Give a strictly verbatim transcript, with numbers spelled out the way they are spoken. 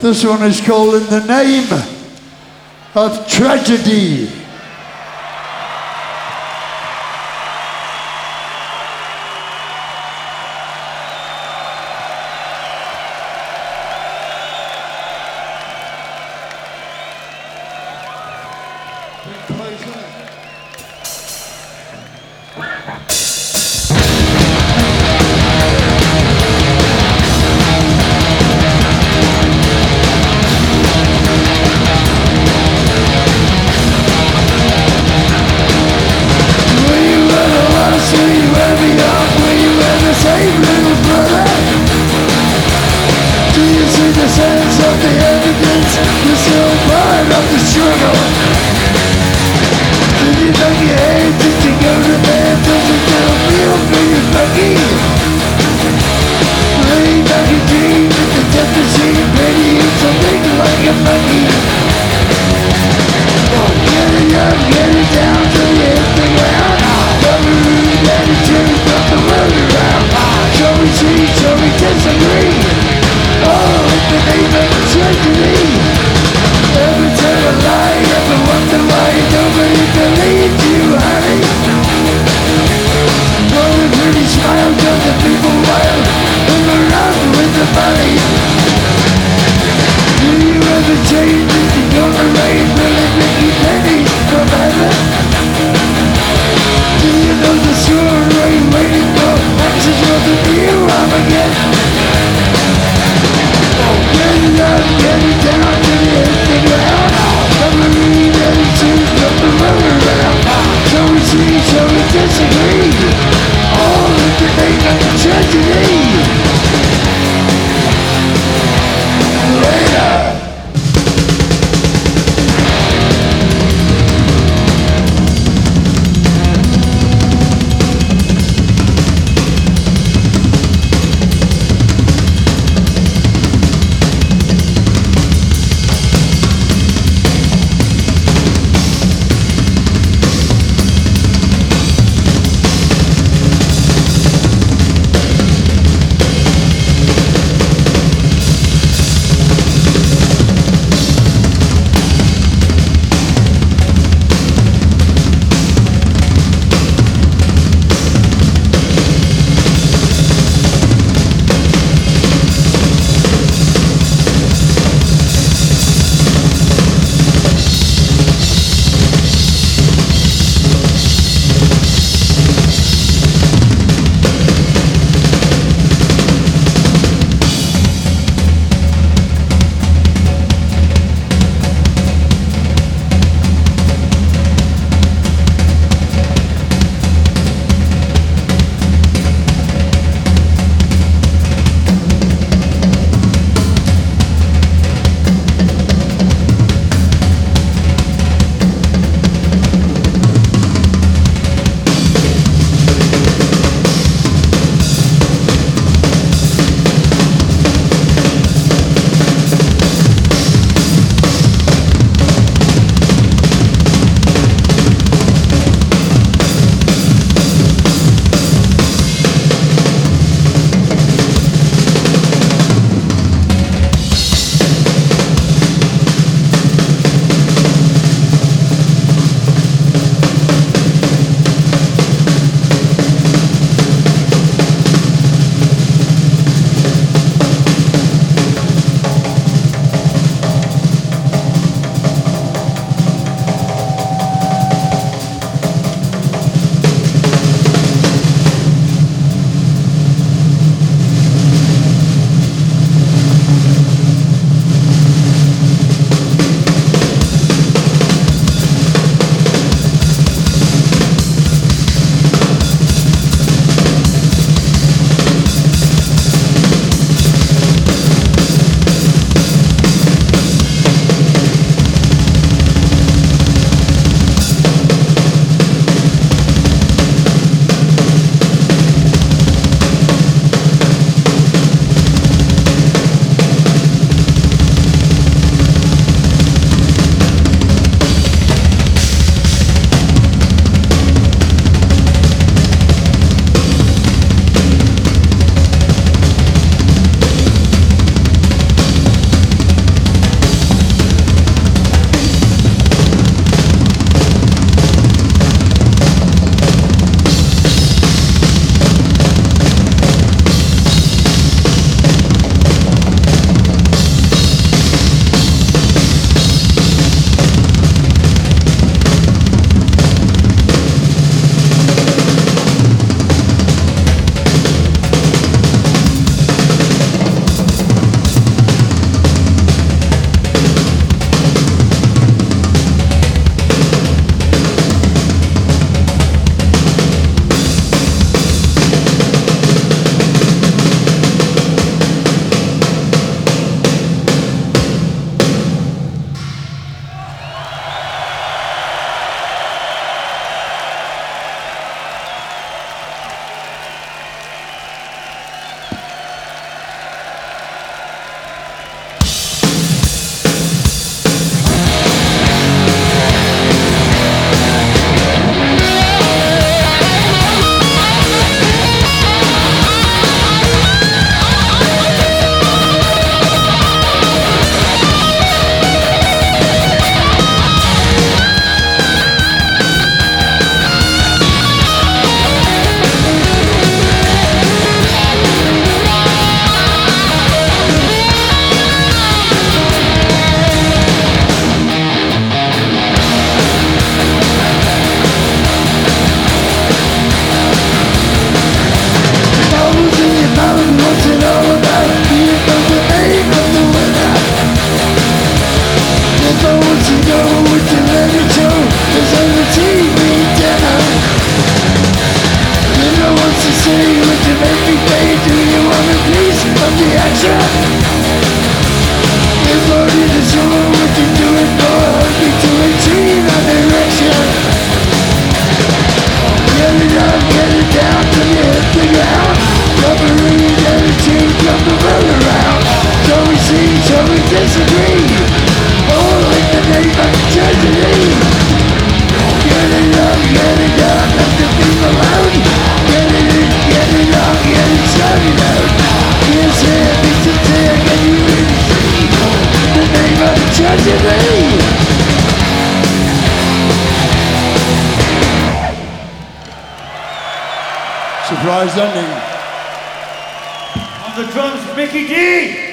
This one is called In the Name of Tragedy. The sense of the evidence, you're still part of the struggle. Did you bang your head just to go to bed? Does it still feel for your buggy? Lay back and dream at the death machine, ready something like a monkey. Oh, get it up, get it down till you hit the ground. Cover the attitude, got the world around. Shall we see, shall we disagree? Oh, in the name of tragedy. Ever tell a lie, ever wonder why nobody believes you, honey? disagree. All in the name of tragedy. Get it up, get it down, let the people out. Get it in, get it up, get it shouted out. Yes, here, it's a tear, can you really see? The name of tragedy. Surprise ending. On the drums, Mickey D!